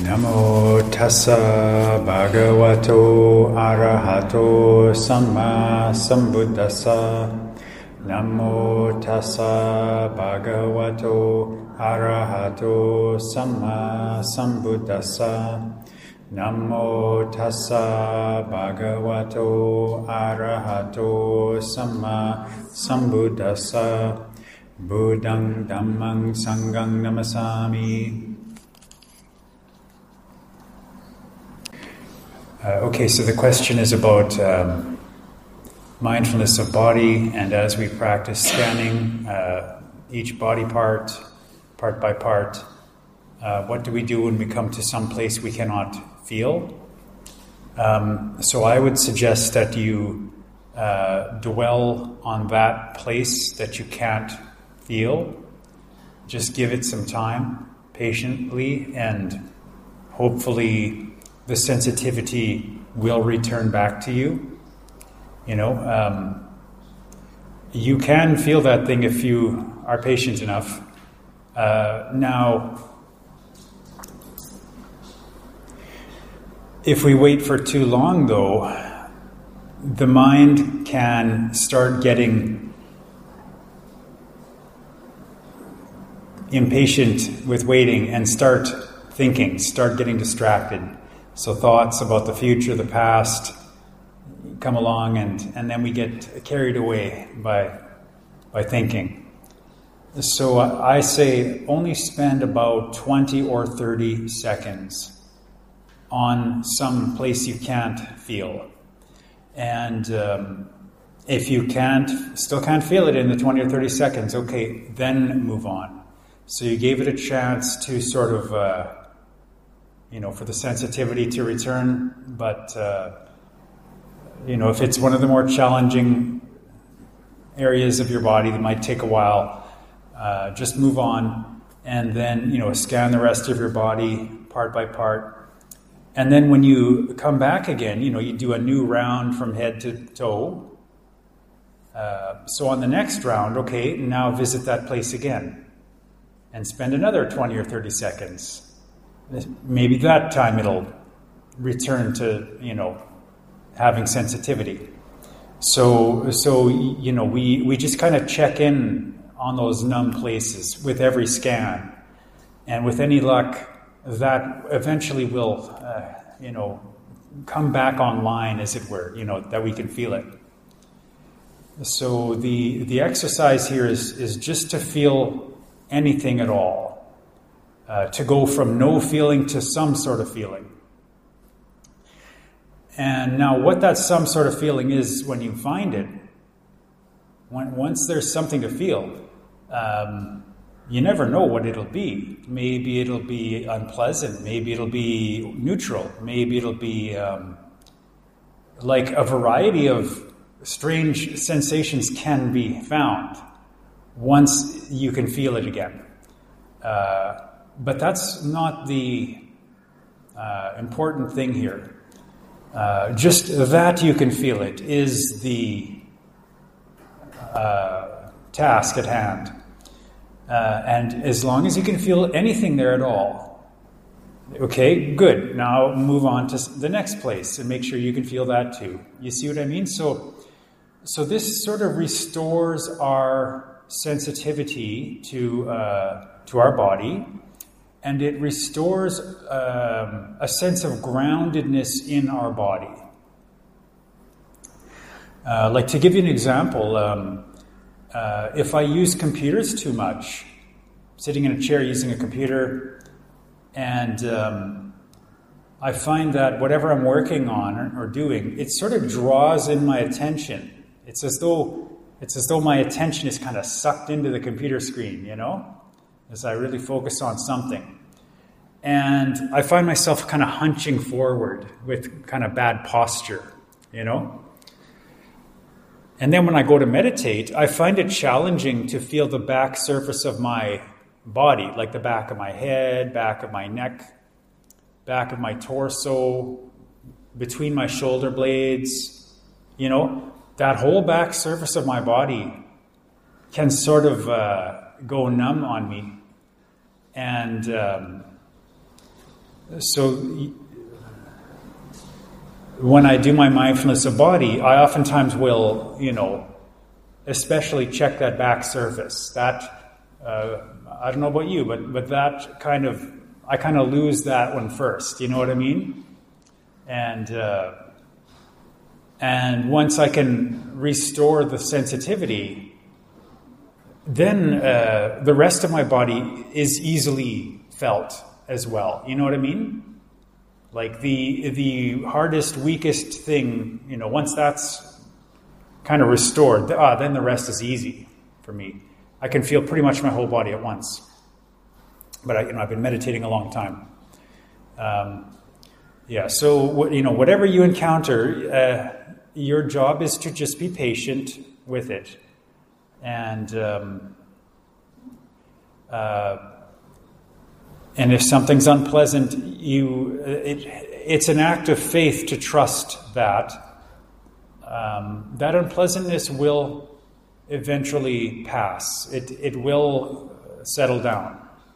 Namo tassa bhagavato arahato samma sambuddhassa. Namo tassa bhagavato arahato samma sambuddhassa. Namo tassa bhagavato arahato samma sambuddhassa. Buddhang dhammang sanghang namasami. Okay, so the question is about mindfulness of body, and as we practice scanning each body part by part, what do we do when we come to some place we cannot feel? So I would suggest that you dwell on that place that you can't feel. Just give it some time, patiently, and hopefully the sensitivity will return back to you. You can feel that thing if you are patient enough. Now, if we wait for too long, though, the mind can start getting impatient with waiting and start thinking, start getting distracted. So thoughts about the future, the past, come along, and then we get carried away by thinking. So I say only spend about 20 or 30 seconds on some place you can't feel. And if you still can't feel it in the 20 or 30 seconds, okay, then move on. So you gave it a chance to sort of for the sensitivity to return, but if it's one of the more challenging areas of your body that might take a while, just move on, and then scan the rest of your body part by part, and then when you come back again, you do a new round from head to toe. So on the next round, okay, now visit that place again, and spend another 20 or 30 seconds. Maybe that time it'll return to, having sensitivity. So we just kind of check in on those numb places with every scan. And with any luck, that eventually will, come back online, as it were, that we can feel it. So the exercise here is just to feel anything at all. To go from no feeling to some sort of feeling. And now what that some sort of feeling is, when you find it, once there's something to feel, you never know what it'll be. Maybe it'll be unpleasant, maybe it'll be neutral, maybe it'll be like a variety of strange sensations can be found once you can feel it again. But that's not the important thing here. Just that you can feel it is the task at hand. And as long as you can feel anything there at all, okay, good. Now move on to the next place and make sure you can feel that too. You see what I mean? So this sort of restores our sensitivity to our body. And it restores a sense of groundedness in our body. Like, to give you an example, if I use computers too much, sitting in a chair using a computer, and I find that whatever I'm working on or doing, it sort of draws in my attention. It's as though my attention is kind of sucked into the computer screen, as I really focus on something. And I find myself kind of hunching forward with kind of bad posture, And then when I go to meditate, I find it challenging to feel the back surface of my body, like the back of my head, back of my neck, back of my torso, between my shoulder blades. That whole back surface of my body can sort of go numb on me. And So when I do my mindfulness of body, I oftentimes will, especially check that back surface. That, I don't know about you, but that I kind of lose that one first. You know what I mean? And once I can restore the sensitivity, then the rest of my body is easily felt as well. You know what I mean? Like the hardest, weakest thing, once that's kind of restored, then the rest is easy for me. I can feel pretty much my whole body at once. But I've been meditating a long time. So whatever you encounter, your job is to just be patient with it, and if something's unpleasant, it's an act of faith to trust that that unpleasantness will eventually pass. It will settle down.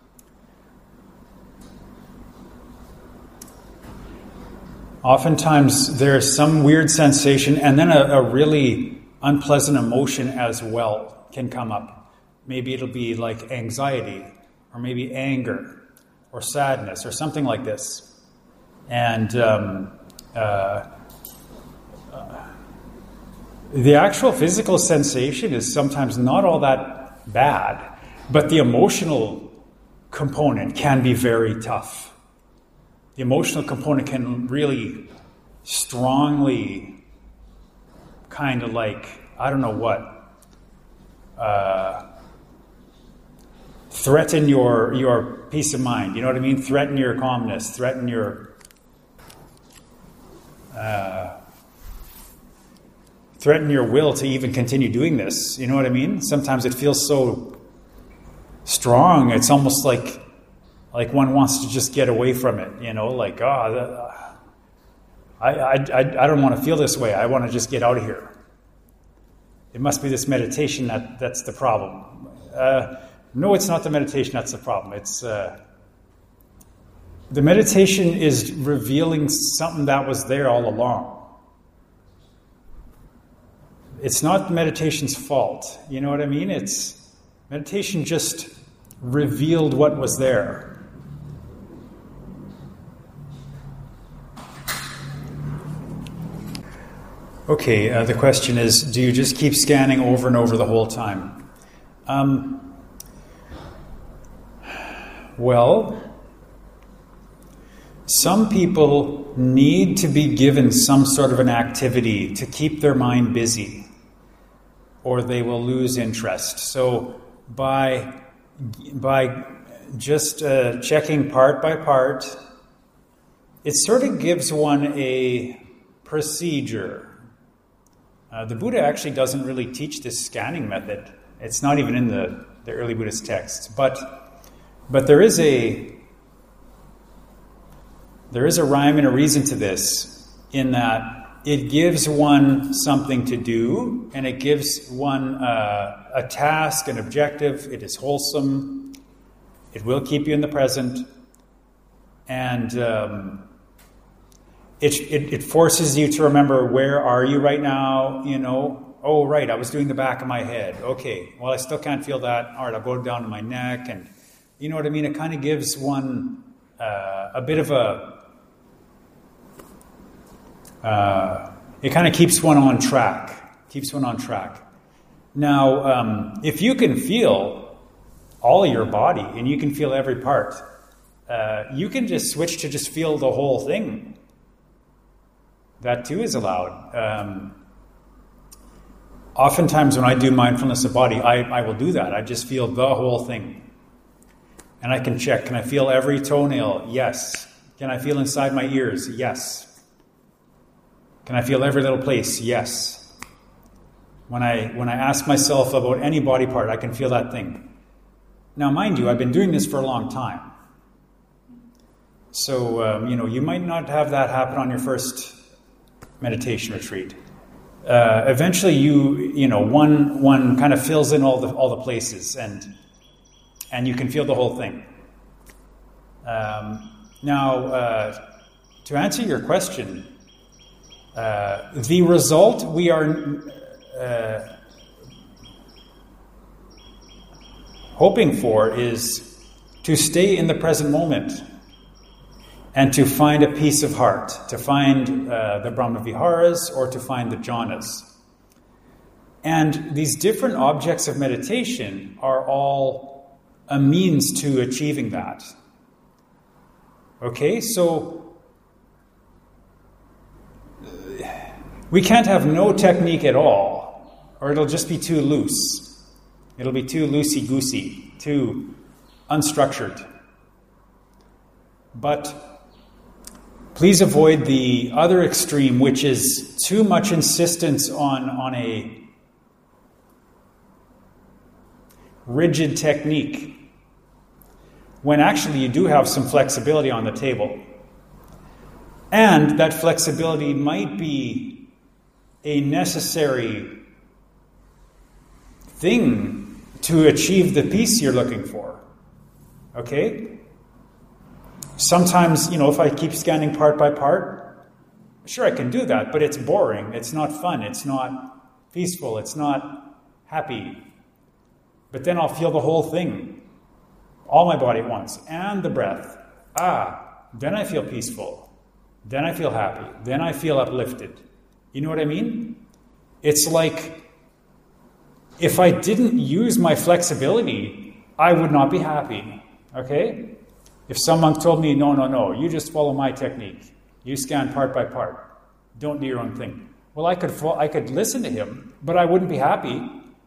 Oftentimes there's some weird sensation and then a really unpleasant emotion as well can come up. Maybe it'll be like anxiety, or maybe anger, or sadness, or something like this. And the actual physical sensation is sometimes not all that bad, but the emotional component can be very tough. The emotional component can really strongly kind of like, I don't know what, threaten your peace of mind. You know what I mean? Threaten your calmness, threaten your will to even continue doing this. You know what I mean? Sometimes it feels so strong, it's almost like one wants to just get away from it, I don't want to feel this way. I want to just get out of here. It must be this meditation that's the problem. No, it's not the meditation that's the problem. It's the meditation is revealing something that was there all along. It's not the meditation's fault. You know what I mean? Meditation just revealed what was there. Okay, the question is, do you just keep scanning over and over the whole time? Well, some people need to be given some sort of an activity to keep their mind busy, or they will lose interest. So by just checking part by part, it sort of gives one a procedure. The Buddha actually doesn't really teach this scanning method. It's not even in the early Buddhist texts. But there is a rhyme and a reason to this, in that it gives one something to do, and it gives one a task, an objective. It is wholesome. It will keep you in the present. And it forces you to remember, where are you right now? Oh, right, I was doing the back of my head. Okay, well, I still can't feel that. All right, I'll go down to my neck. And you know what I mean? It kind of gives one a bit of it kind of keeps one on track. Now, if you can feel all your body, and you can feel every part, you can just switch to just feel the whole thing. That too is allowed. Oftentimes when I do mindfulness of body, I will do that. I just feel the whole thing. And I can check, can I feel every toenail? Yes. Can I feel inside my ears? Yes. Can I feel every little place? Yes. When I ask myself about any body part, I can feel that thing. Now, mind you, I've been doing this for a long time. So, you might not have that happen on your first meditation retreat. Eventually, one kind of fills in all the places, and you can feel the whole thing. Now, to answer your question, the result we are hoping for is to stay in the present moment and to find a peace of heart, to find the Brahmaviharas or to find the jhanas. And these different objects of meditation are all a means to achieving that. Okay, so we can't have no technique at all, or it'll just be too loose. It'll be too loosey-goosey, too unstructured. But please avoid the other extreme, which is too much insistence on a rigid technique, when actually you do have some flexibility on the table. And that flexibility might be a necessary thing to achieve the peace you're looking for. Okay? Sometimes, if I keep scanning part by part, sure, I can do that, but it's boring, it's not fun, it's not peaceful, it's not happy. But then I'll feel the whole thing, all my body at once, and the breath. Then I feel peaceful. Then I feel happy. Then I feel uplifted. You know what I mean? It's like, if I didn't use my flexibility, I would not be happy. Okay? If someone told me, no, you just follow my technique. You scan part by part. Don't do your own thing. Well, I could listen to him, but I wouldn't be happy.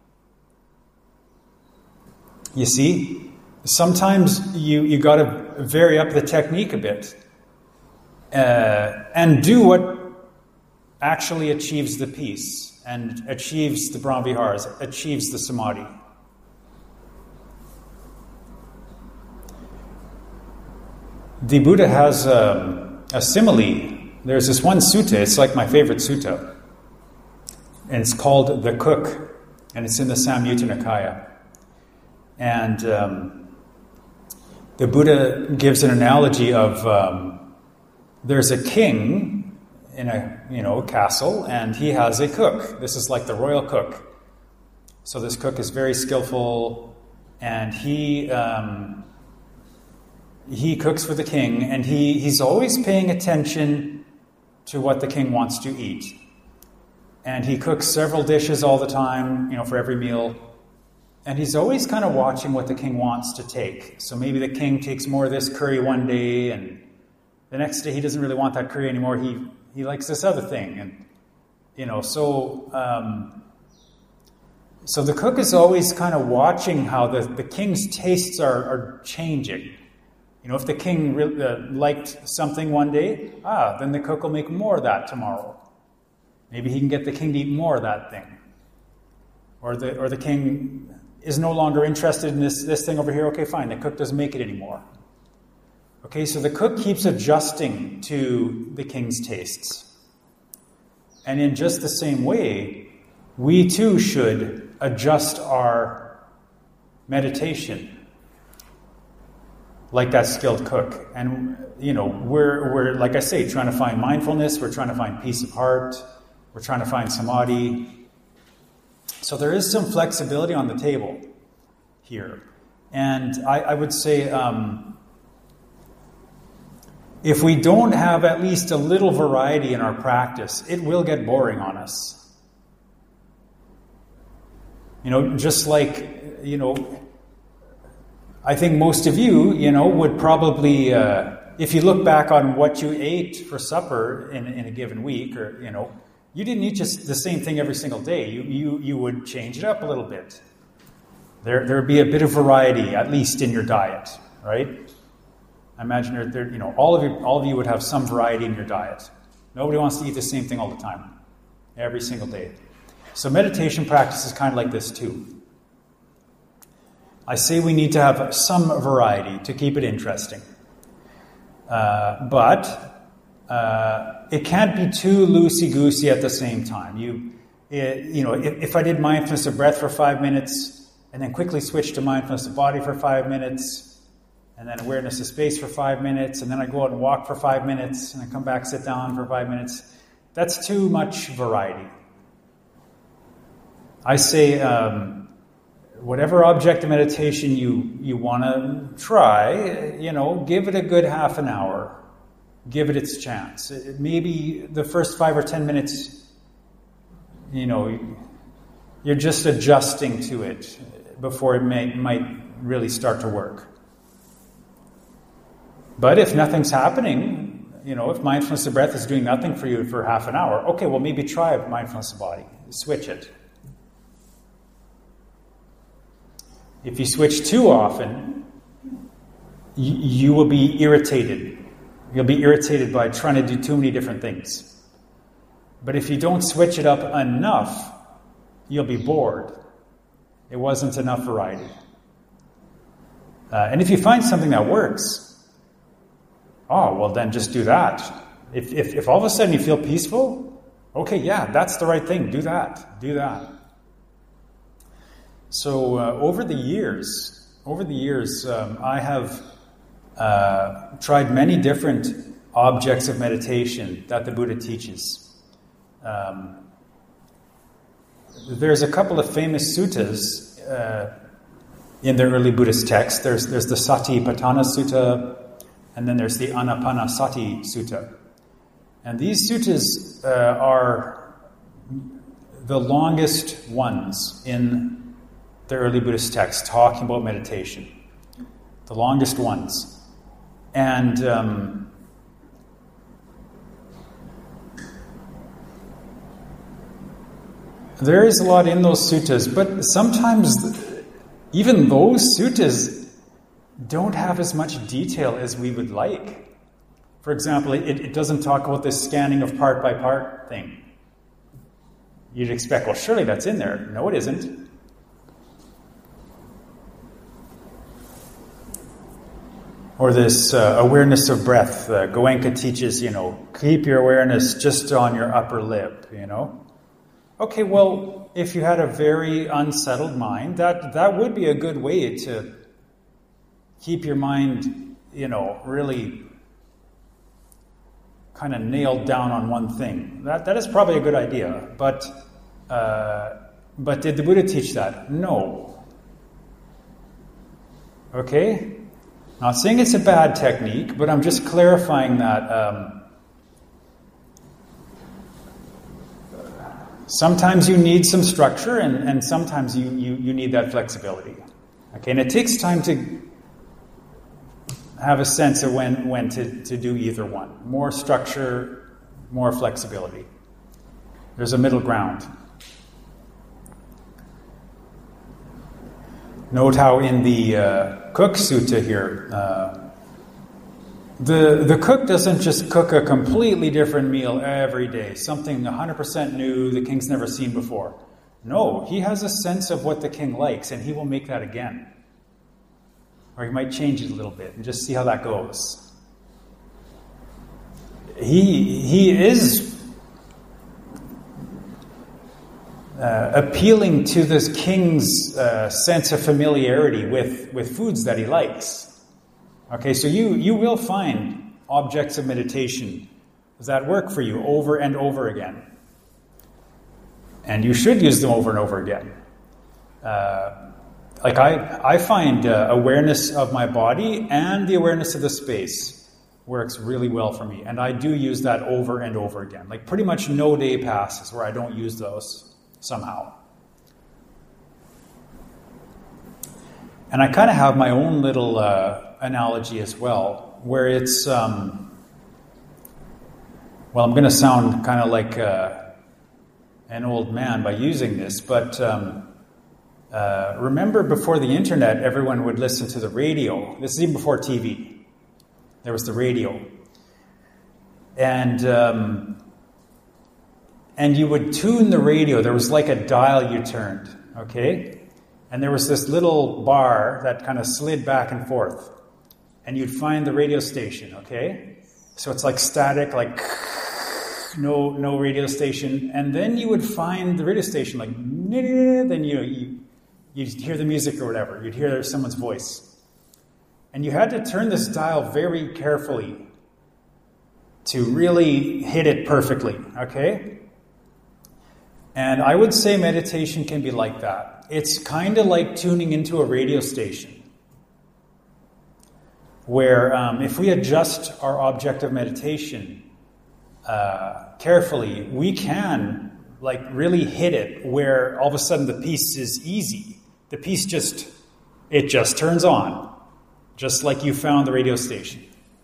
You see, sometimes you got to vary up the technique a bit and do what actually achieves the peace and achieves the Brahmaviharas, achieves the samadhi. The Buddha has a simile. There's this one sutta, it's like my favorite sutta, and it's called The Cook, and it's in the Samyutta Nikaya. And the Buddha gives an analogy of there's a king in a castle, and he has a cook. This is like the royal cook. So this cook is very skillful, and he cooks for the king, and he's always paying attention to what the king wants to eat. And he cooks several dishes all the time, for every meal. And he's always kind of watching what the king wants to take. So maybe the king takes more of this curry one day, and the next day he doesn't really want that curry anymore. He likes this other thing. And, so the cook is always kind of watching how the king's tastes are changing. If the king liked something one day, then the cook will make more of that tomorrow. Maybe he can get the king to eat more of that thing. Or the king is no longer interested in this thing over here. Okay, fine, the cook doesn't make it anymore. Okay, so the cook keeps adjusting to the king's tastes. And in just the same way, we too should adjust our meditation like that skilled cook. And, we're like I say, trying to find mindfulness, we're trying to find peace of heart, we're trying to find samadhi. So there is some flexibility on the table here. And I would say if we don't have at least a little variety in our practice, it will get boring on us. Just like, I think most of you, would probably, if you look back on what you ate for supper in a given week, or, you didn't eat just the same thing every single day. You would change it up a little bit. There would be a bit of variety, at least in your diet, right? I imagine all of you would have some variety in your diet. Nobody wants to eat the same thing all the time, every single day. So meditation practice is kind of like this too. I say we need to have some variety to keep it interesting. But it can't be too loosey-goosey at the same time. If I did mindfulness of breath for 5 minutes and then quickly switched to mindfulness of body for 5 minutes and then awareness of space for 5 minutes, and then I go out and walk for 5 minutes, and I come back, sit down for 5 minutes. That's too much variety. I say, whatever object of meditation you want to try, give it a good half an hour. Give it its chance. Maybe the first 5 or 10 minutes, you're just adjusting to it before it might really start to work. But if nothing's happening, if mindfulness of breath is doing nothing for you for half an hour, okay, well, maybe try mindfulness of body. Switch it. If you switch too often, you will be irritated. You'll be irritated by trying to do too many different things. But if you don't switch it up enough, you'll be bored. It wasn't enough variety. And if you find something that works, well, then just do that. If all of a sudden you feel peaceful, okay, yeah, that's the right thing. Do that. Do that. So over the years, I have tried many different objects of meditation that the Buddha teaches. There's a couple of famous suttas in the early Buddhist texts. There's the Satipatthana Sutta, and then there's the Anapanasati Sutta. And these suttas are the longest ones in the early Buddhist texts talking about meditation. The longest ones. And there is a lot in those suttas, but sometimes even those suttas don't have as much detail as we would like. For example, it doesn't talk about this scanning of part by part thing. You'd expect, well, surely that's in there. No, it isn't. Or this awareness of breath. Goenka teaches, keep your awareness just on your upper lip, Okay, well, if you had a very unsettled mind, that would be a good way to keep your mind, really kind of nailed down on one thing. That is probably a good idea. But did the Buddha teach that? No. Okay? Not saying it's a bad technique, but I'm just clarifying that sometimes you need some structure and sometimes you need that flexibility. Okay, and it takes time to have a sense of when to do either one. More structure, more flexibility. There's a middle ground. Note how in the Cook Sutta here, the cook doesn't just cook a completely different meal every day, something 100% new the king's never seen before. No, he has a sense of what the king likes, and he will make that again. Or he might change it a little bit and just see how that goes. He is appealing to this king's sense of familiarity with foods that he likes. Okay, so you will find objects of meditation that work for you over and over again. And you should use them over and over again. I find awareness of my body and the awareness of the space works really well for me. And I do use that over and over again. Like pretty much no day passes where I don't use those somehow. And I kind of have my own little analogy as well, where it's, I'm going to sound kind of like an old man by using this, but remember before the internet, everyone would listen to the radio. This is even before TV. There was the radio. And you would tune the radio. There was like a dial you turned, okay? And there was this little bar that kind of slid back and forth. And you'd find the radio station, okay? So it's like static, like no radio station. And then you would find the radio station, like, then you'd hear the music or whatever. You'd hear someone's voice. And you had to turn this dial very carefully to really hit it perfectly, okay? And I would say meditation can be like that. It's kind of like tuning into a radio station, where if we adjust our object of meditation carefully, we can like really hit it where all of a sudden the piece is easy. The piece just turns on, just like you found the radio station.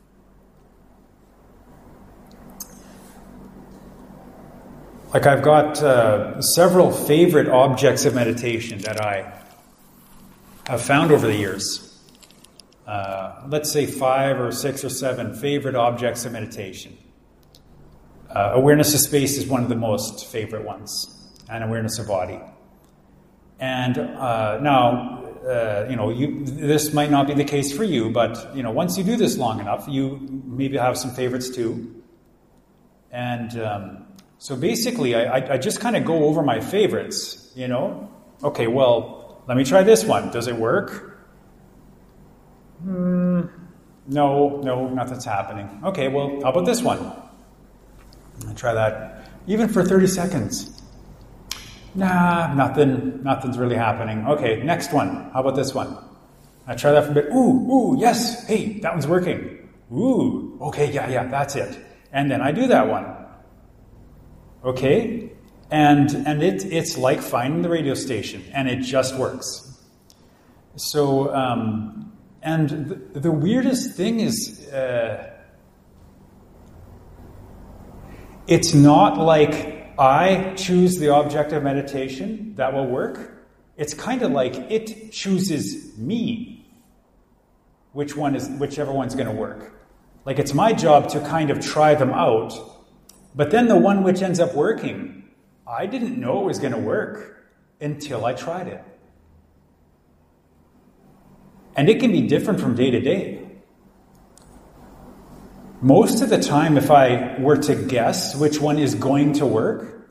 Like I've got several favorite objects of meditation that I have found over the years. Let's say 5 or 6 or 7 favorite objects of meditation. Awareness of space is one of the most favorite ones, and awareness of body. And now, this might not be the case for you, but once you do this long enough, you maybe have some favorites too. And so basically, I just kind of go over my favorites. Okay, well, let me try this one. Does it work? No, nothing's happening. Okay, well, how about this one? I'll try that even for 30 seconds. Nah, nothing's really happening. Okay, next one. How about this one? I try that for a bit. Ooh, yes. Hey, that one's working. Ooh, okay, yeah, that's it. And then I do that one. Okay? And it's like finding the radio station, and it just works. So, and the weirdest thing is, it's not like I choose the object of meditation that will work. It's kind of like it chooses me, whichever one's going to work. Like it's my job to kind of try them out, but then the one which ends up working, I didn't know it was going to work until I tried it. And it can be different from day to day. Most of the time, if I were to guess which one is going to work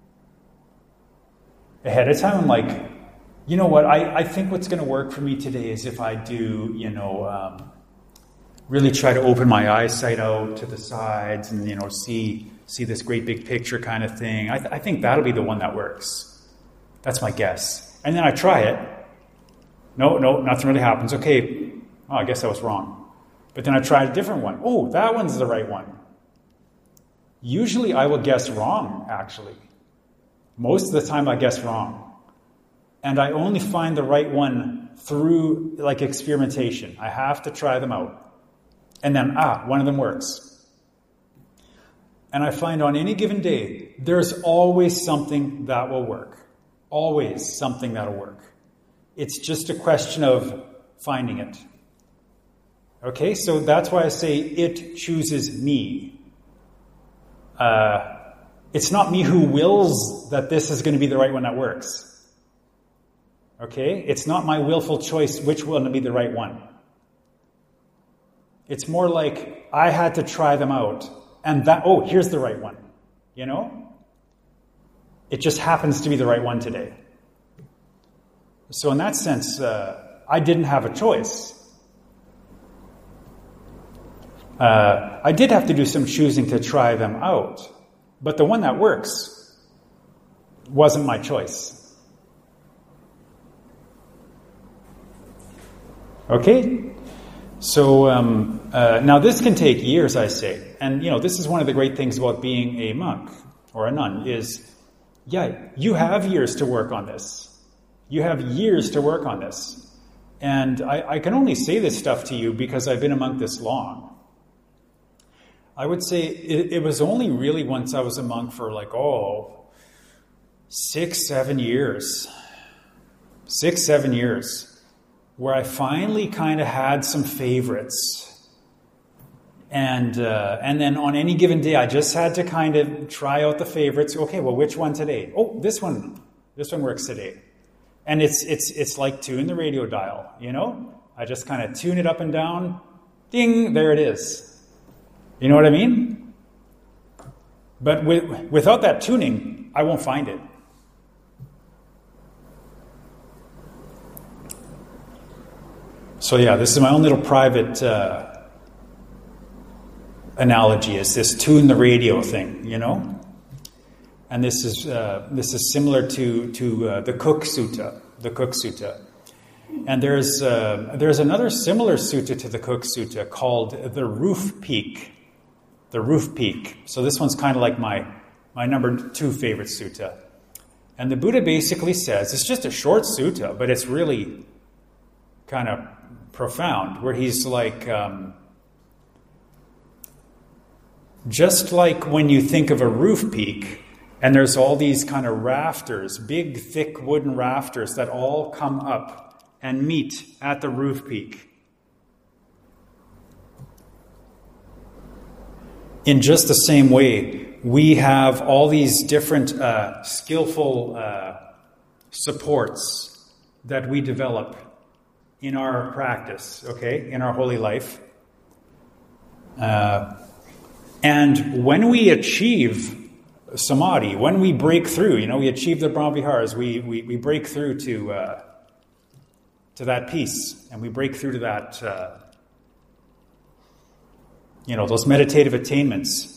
ahead of time, I'm like, you know what, I think what's going to work for me today is if I do, really try to open my eyesight out to the sides and, see this great big picture kind of thing. I think that'll be the one that works. That's my guess. And then I try it. No, nothing really happens. Okay, I guess I was wrong. But then I tried a different one. Oh, that one's the right one. Usually I will guess wrong, actually. Most of the time I guess wrong. And I only find the right one through experimentation. I have to try them out. And then, one of them works. And I find on any given day, there's always something that will work. Always something that'll work. It's just a question of finding it. Okay, so that's why I say it chooses me. It's not me who wills that this is going to be the right one that works. Okay, it's not my willful choice which one to be the right one. It's more like I had to try them out, and here's the right one. It just happens to be the right one today. So in that sense, I didn't have a choice. I did have to do some choosing to try them out, but the one that works wasn't my choice. Okay? So now this can take years, I say. And, this is one of the great things about being a monk or a nun is, you have years to work on this. You have years to work on this. And I can only say this stuff to you because I've been a monk this long. I would say it was only really once I was a monk for 6-7 years. 6-7 years. Where I finally kind of had some favorites. And then on any given day, I just had to kind of try out the favorites. Okay, well, which one today? Oh, this one works today. And it's like tuning the radio dial, I just kind of tune it up and down. Ding, there it is. You know what I mean? But without that tuning, I won't find it. So yeah, this is my own little private analogy. Is this tune the radio thing, you know? And this is similar to the Cook Sutta, the Cook Sutta. And there's another similar sutta to the Cook Sutta called the Roof Peak. The Roof Peak. So this one's kind of like my number 2 favorite sutta. And the Buddha basically says, it's just a short sutta, but it's really kind of profound, where he's like, just like when you think of a roof peak, and there's all these kind of rafters, big, thick wooden rafters that all come up and meet at the roof peak. In just the same way, we have all these different skillful supports that we develop in our practice, okay, in our holy life. And when we achieve samadhi, when we break through, you know, we achieve the Brahmaviharas, we break through to that peace, and we break through to that, those meditative attainments.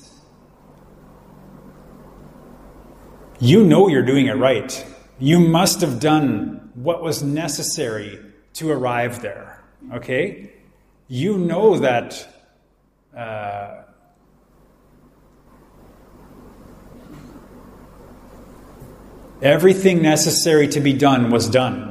You know you're doing it right. You must have done what was necessary to arrive there, okay? You know that everything necessary to be done was done.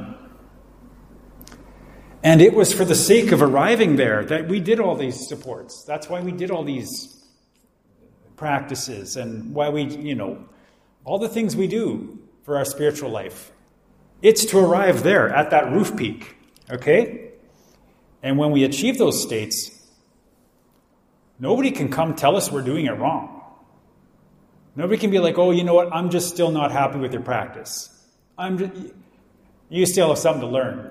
And it was for the sake of arriving there that we did all these supports. That's why we did all these practices, and why we, all the things we do for our spiritual life. It's to arrive there at that roof peak, okay? And when we achieve those states, nobody can come tell us we're doing it wrong. Nobody can be like, oh, you know what, I'm just still not happy with your practice. You still have something to learn.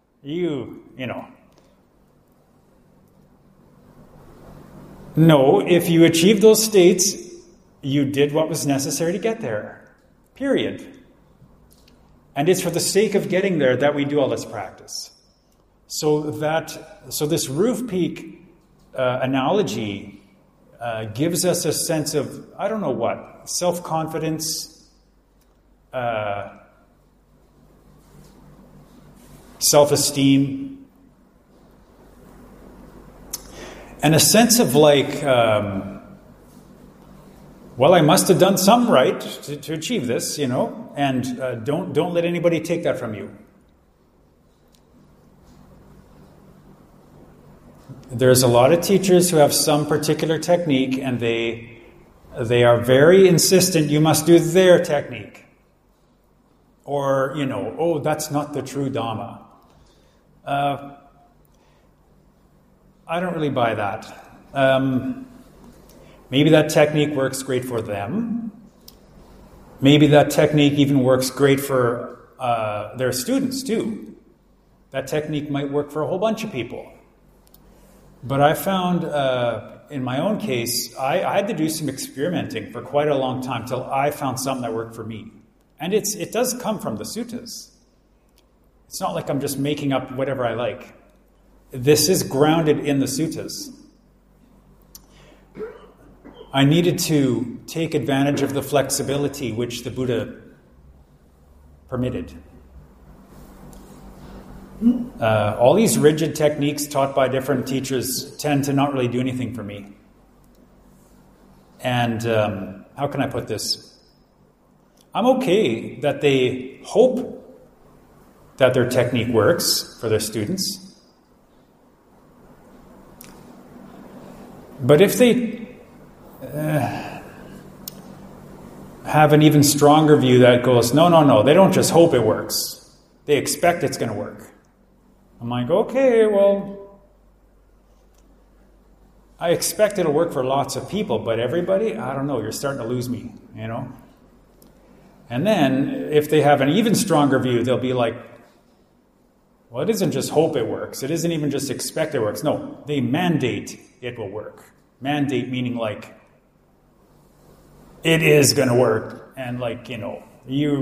No, if you achieve those states, you did what was necessary to get there. Period. And it's for the sake of getting there that we do all this practice. So this roof peak analogy gives us a sense of, I don't know what, self-confidence, self-esteem, and a sense of like, well, I must have done something right to achieve this, and don't let anybody take that from you. There's a lot of teachers who have some particular technique, and they are very insistent you must do their technique. Or, oh, that's not the true Dhamma. I don't really buy that. Maybe that technique works great for them. Maybe that technique even works great for their students too. That technique might work for a whole bunch of people. But I found, in my own case, I had to do some experimenting for quite a long time till I found something that worked for me. And it does come from the suttas. It's not like I'm just making up whatever I like. This is grounded in the suttas. I needed to take advantage of the flexibility which the Buddha permitted. All these rigid techniques taught by different teachers tend to not really do anything for me. And how can I put this? I'm okay that they hope that their technique works for their students. But if they have an even stronger view that goes, no, they don't just hope it works. They expect it's going to work. I'm like, okay, well, I expect it'll work for lots of people, but everybody, I don't know, you're starting to lose me, And then, if they have an even stronger view, they'll be like, well, it isn't just hope it works. It isn't even just expect it works. No, they mandate it will work. Mandate meaning like, it is going to work. And like,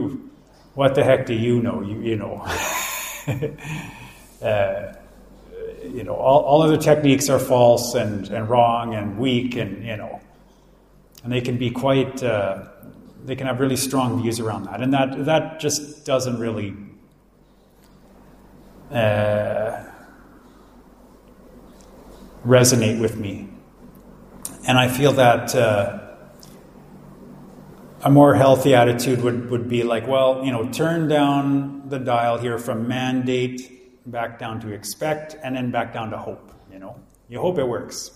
what the heck do you know? You know. all other techniques are false and wrong and weak, and they can be quite, they can have really strong views around that. And that just doesn't really resonate with me. And I feel that a more healthy attitude would be like, well, turn down the dial here from mandate back down to expect, and then back down to hope. You hope it works.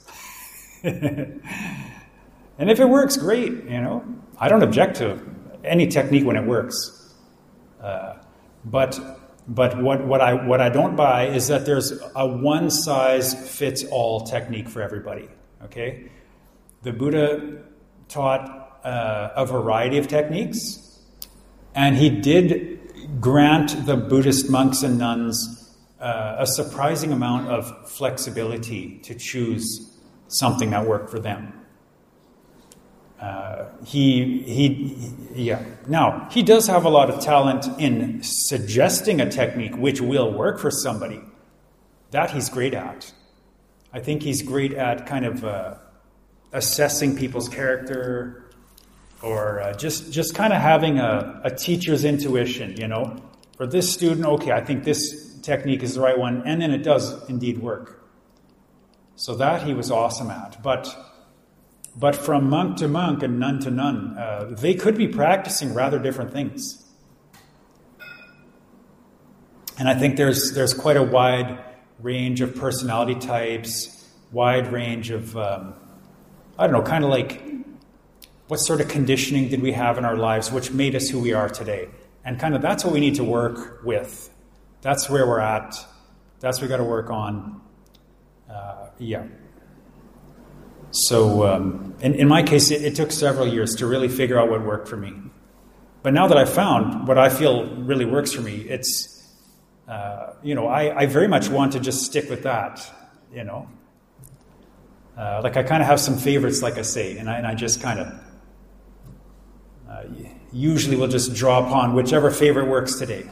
And if it works, great. I don't object to any technique when it works. But what I don't buy is that there's a one size fits all technique for everybody. Okay, the Buddha taught a variety of techniques, and he did grant the Buddhist monks and nuns a surprising amount of flexibility to choose something that worked for them. Now, he does have a lot of talent in suggesting a technique which will work for somebody. That he's great at. I think he's great at kind of assessing people's character, or just kind of having a teacher's intuition, For this student, okay, I think this technique is the right one, and then it does indeed work. So that he was awesome at. But from monk to monk and nun to nun, they could be practicing rather different things. And I think there's quite a wide range of personality types, wide range of, kind of like what sort of conditioning did we have in our lives which made us who we are today. And kind of that's what we need to work with. That's where we're at. That's what we got to work on. So in my case, it took several years to really figure out what worked for me. But now that I've found what I feel really works for me, it's, I very much want to just stick with that, Like I kind of have some favorites, like I say, and I just kind of usually will just draw upon whichever favorite works today.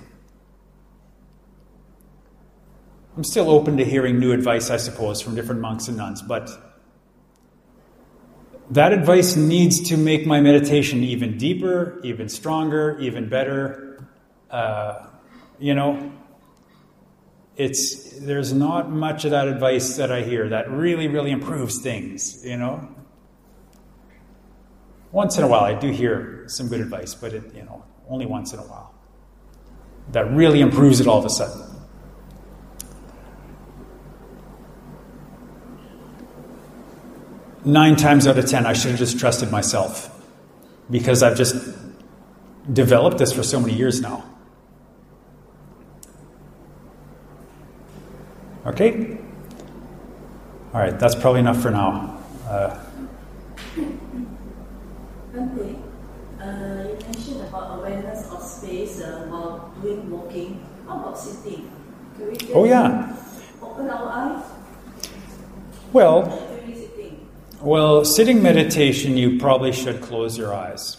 I'm still open to hearing new advice, I suppose, from different monks and nuns, but that advice needs to make my meditation even deeper, even stronger, even better. There's not much of that advice that I hear that really, really improves things, Once in a while I do hear some good advice, but only once in a while. That really improves it all of a sudden. Nine times out of 10, I should have just trusted myself, because I've just developed this for so many years now. Okay? All right, that's probably enough for now. Okay. You mentioned about awareness of space while doing walking. How about sitting? Can we just open our eyes? Well, sitting meditation, you probably should close your eyes.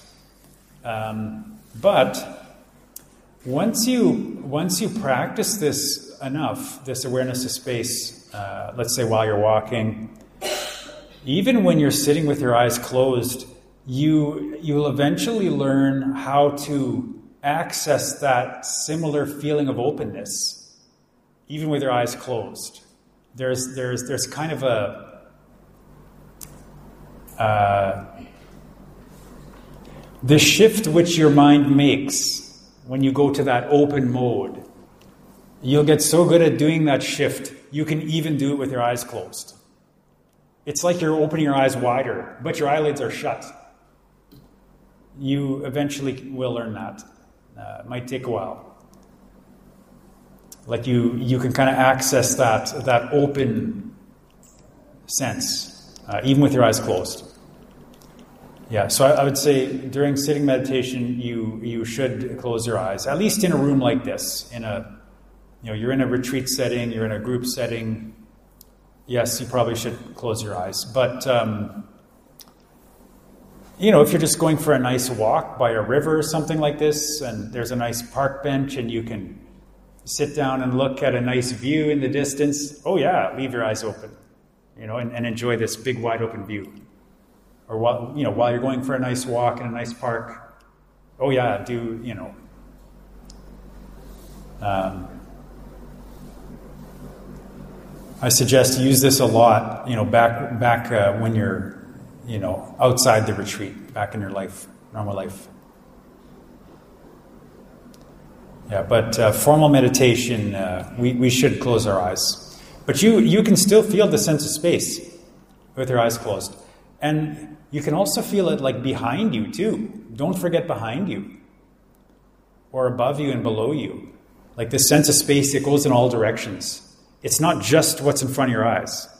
But once you practice this enough, this awareness of space, let's say while you're walking, even when you're sitting with your eyes closed, you'll eventually learn how to access that similar feeling of openness, even with your eyes closed. There's kind of the shift which your mind makes when you go to that open mode. You'll get so good at doing that shift, you can even do it with your eyes closed. It's like you're opening your eyes wider, but your eyelids are shut. You eventually will learn that. It might take a while. Like you can kind of access that open sense, even with your eyes closed. Yeah, so I would say during sitting meditation, you should close your eyes, at least in a room like this. You're in a retreat setting, you're in a group setting. Yes, you probably should close your eyes. But, if you're just going for a nice walk by a river or something like this, and there's a nice park bench and you can sit down and look at a nice view in the distance. Oh yeah, leave your eyes open, and enjoy this big wide open view. Or while you're going for a nice walk in a nice park, oh yeah, I suggest you use this a lot, back when you're, outside the retreat, back in your life, normal life. Yeah, but formal meditation, we should close our eyes. But you can still feel the sense of space with your eyes closed. And you can also feel it like behind you too. Don't forget behind you. Or above you and below you. Like this sense of space that goes in all directions. It's not just what's in front of your eyes.